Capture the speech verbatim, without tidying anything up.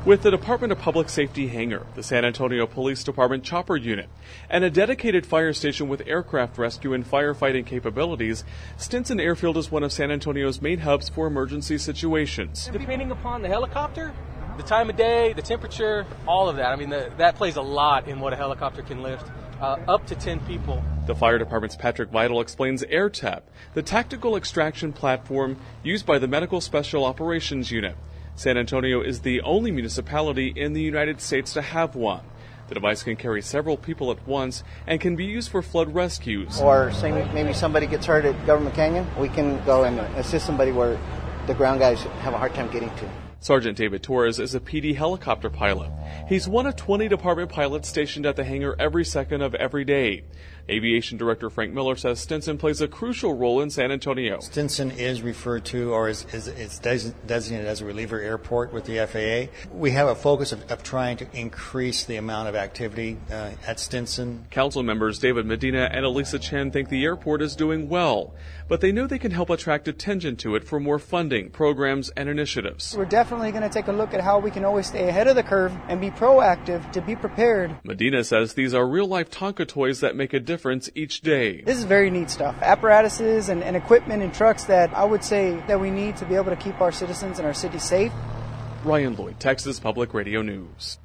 With the Department of Public Safety hangar, the San Antonio Police Department chopper unit, and a dedicated fire station with aircraft rescue and firefighting capabilities, Stinson Airfield is one of San Antonio's main hubs for emergency situations. Depending upon the helicopter, the time of day, the temperature, all of that. I mean, the, that plays a lot in what a helicopter can lift, uh, up to ten people. The fire department's Patrick Vital explains AirTAP, the tactical extraction platform used by the Medical Special Operations Unit. San Antonio is the only municipality in the United States to have one. The device can carry several people at once and can be used for flood rescues. Or say maybe somebody gets hurt at Government Canyon, we can go and assist somebody where the ground guys have a hard time getting to. Sergeant David Torres is a P D helicopter pilot. He's one of twenty department pilots stationed at the hangar every second of every day. Aviation Director Frank Miller says Stinson plays a crucial role in San Antonio. Stinson is referred to or is, is, is designated as a reliever airport with the F A A. We have a focus of, of trying to increase the amount of activity uh, at Stinson. Council members David Medina and Elisa Chen think the airport is doing well, but they know they can help attract attention to it for more funding, programs, and initiatives. We're definitely going to take a look at how we can always stay ahead of the curve and be proactive to be prepared. Medina says these are real-life Tonka toys that make a difference each day. This is very neat stuff. Apparatuses and, and equipment and trucks that I would say that we need to be able to keep our citizens and our city safe. Ryan Lloyd, Texas Public Radio News.